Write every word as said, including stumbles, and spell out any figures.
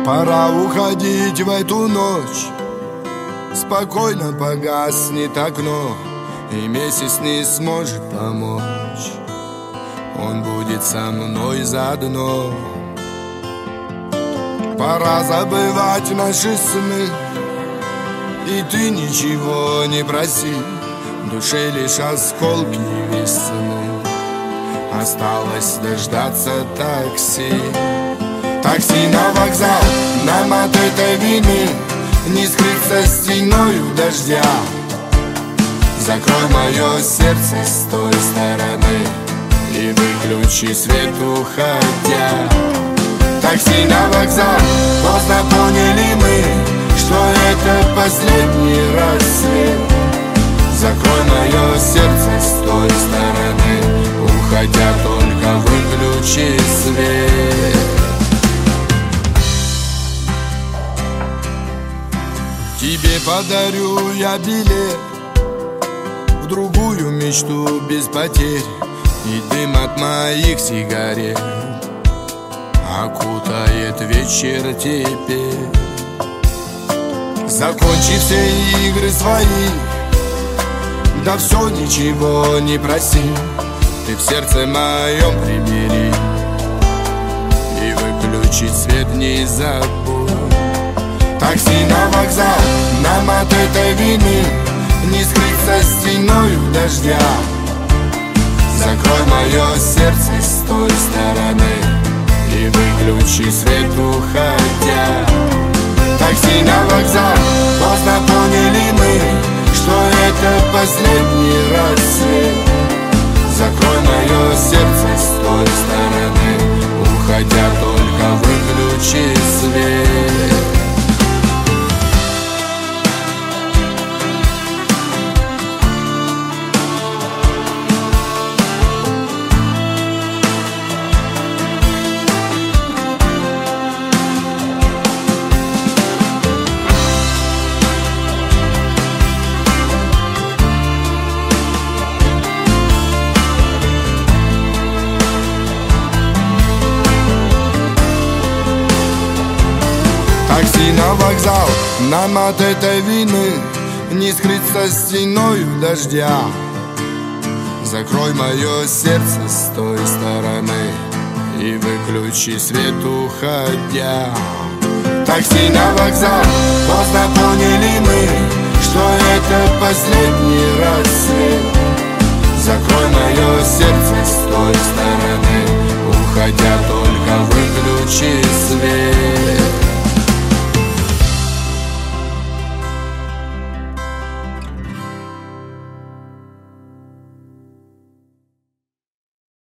Пора уходить в эту ночь. Спокойно погаснет окно, и месяц не сможет помочь. Он будет со мной заодно. Пора забывать наши сны, и ты ничего не проси. В душе лишь осколки весны. Осталось дождаться такси. Такси на вокзал, нам от этой вины не скрыться стеною дождя. Закрой мое сердце с той стороны и выключи свет, уходя. Такси на вокзал, поздно поняли мы, что это последний рассвет. Закрой мое сердце с той стороны, уходя, только выключи свет. Тебе подарю я билет в другую мечту без потерь, и дым от моих сигарет окутает вечер теперь. Закончи все игры свои, да все, ничего не проси. Ты в сердце моем прибери и выключить свет не забудь. Такси на вокзал, нам от этой вины не скрыться стеною дождя. Закрой мое сердце с той стороны и выключи свет, уходя. Такси на вокзал, поздно поняли мы, что это последний рассвет. Закрой мое сердце с той стороны, уходя, только выключи свет. Такси на вокзал, нам от этой вины не скрыться стеною дождя. Закрой мое сердце с той стороны и выключи свет, уходя. Такси на вокзал, поздно поняли мы, что это последний рассвет. Закрой мое сердце с той стороны, уходя, только выключи свет.